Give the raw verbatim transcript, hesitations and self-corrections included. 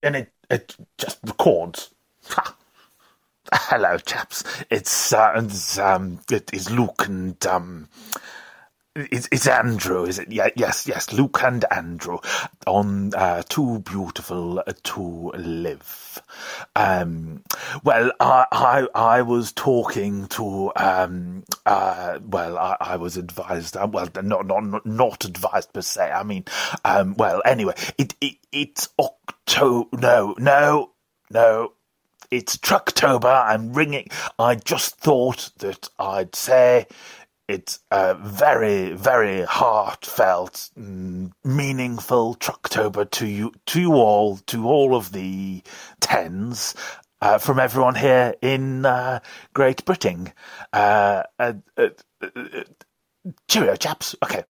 and it it just records. Ha. Hello, chaps. It's uh, it's, um, it is Luke and um, it's, it's Andrew, is it? Yeah, yes, yes, Luke and Andrew on uh, Too Beautiful to Live. Um, well, I, I I was talking to um uh well I, I was advised uh, well not not not advised per se. I mean um well anyway it, it it's October no no no. It's Trucktober. I'm ringing. I just thought that I'd say it's a very, very heartfelt, mm, meaningful Trucktober to you, to you all, to all of the tens, uh, from everyone here in uh, Great Britain. Uh, uh, uh, uh, cheerio, chaps. Okay.